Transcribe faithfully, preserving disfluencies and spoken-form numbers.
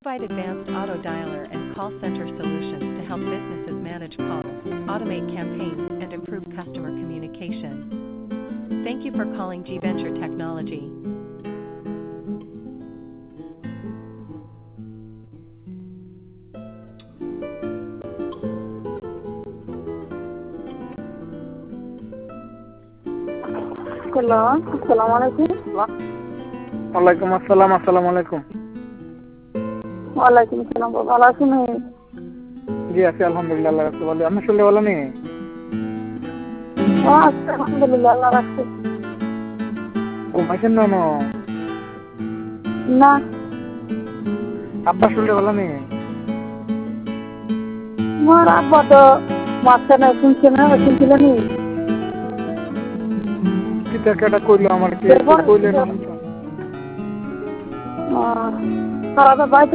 provide advanced auto dialer and call center solutions to help businesses manage calls, automate campaigns, and improve customer communication. Thank you for calling G Venture Technology. Hello, আসসালামু আলাইকুম। ওয়ালাইকুম আসসালাম। আসসালামু আলাইকুম। ওয়ালাইকুম আসসালাম। ভালো আছেন? জি আছি আলহামদুলিল্লাহ, আল্লাহ রাখতে ভালো। আপনি শুনলে ভালো নেই? আচ্ছা, আলহামদুলিল্লাহ, আল্লাহ রাখছে। ঘুমাইছেন না? না। আব্বা শুনলে ভালো নেই? আমার আব্বা তো মাঝখানে শুনছে না, শুনছিলেন কিতা কেটা কইলো আমার কি কইলেন? তারা তো বাইতে